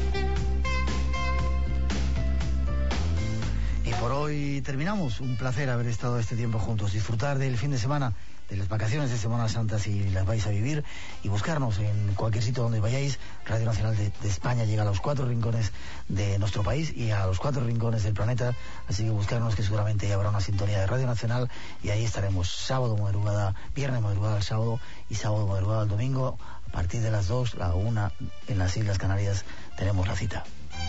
Y por hoy terminamos. Un placer haber estado este tiempo juntos. Disfrutar del fin de semana, de las vacaciones de Semana Santa si las vais a vivir y buscarnos en cualquier sitio donde vayáis. Radio Nacional de, de España llega a los cuatro rincones de nuestro país y a los cuatro rincones del planeta. Así que buscarnos, que seguramente habrá una sintonía de Radio Nacional y ahí estaremos sábado madrugada, viernes madrugada al sábado y sábado madrugada al domingo. A partir de las dos, la una en las Islas Canarias tenemos la cita.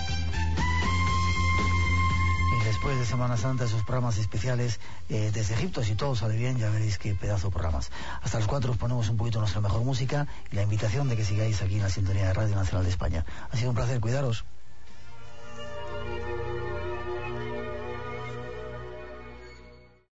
Después de Semana Santa, esos programas especiales eh, desde Egipto, si todo sale bien, ya veréis qué pedazo de programas. Hasta las cuatro os ponemos un poquito nuestra mejor música y la invitación de que sigáis aquí en la sintonía de Radio Nacional de España. Ha sido un placer, cuidaros.